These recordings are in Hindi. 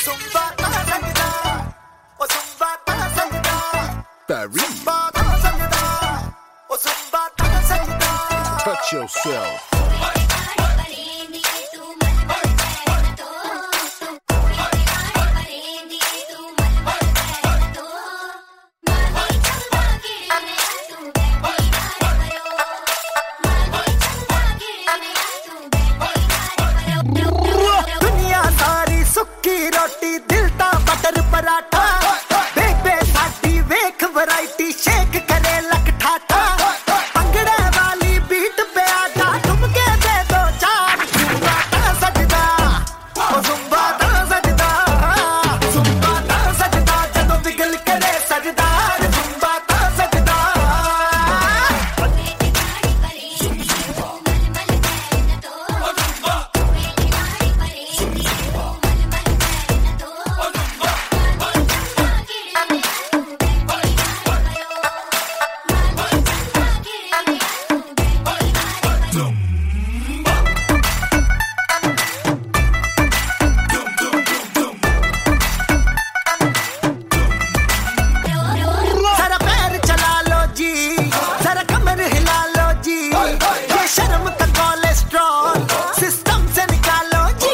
Touch yourself. दुनिया सारी सुक्की रोटी दिल ता बटर पराठा देख बे साडी वेख वैरायटी शेक करे लक ठाठा पंगड़े वाली बीट पे आजा ठुमके दे दो चार जुम्बा ता सजदा ओ जुम्बा ता सजदा जुम्बा ता सजदा जदों बिगल करे सजदार जुम्बा ता सजदा जरा पैर चला लो जी जरा कमर हिला लो जी ये शर्म का कोलेस्ट्रॉल सिस्टम से निकालो जी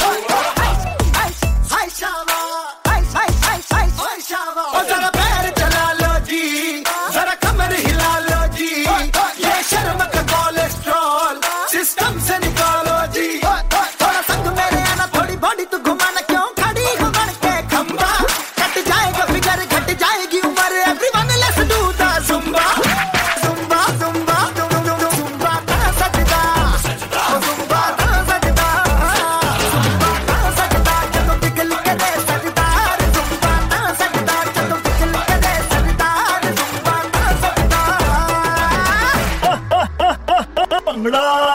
हाय शावा हाय शावा ओ जरा पैर चला लो जी जरा कमर हिला लो जी ये शर्म का कोलेस्ट्रॉल सिस्टम से निकालो जी थोड़ा संग मेरे आना थोड़ी बॉडी तू घुमाना क्यों खड़ी हो बन के खंबा कट जाएगा फिगर घट जाएगी उम्र everyone let's do the zumba zumba zumba zumba ता सजदा ओ जुम्बा ता सजदा जुम्बा ता सजदा जदों बिगल करे सजदार जुम्बा ता सजदा जदों बिगल करे सजदार जुम्बा ता सजदा भंगड़ा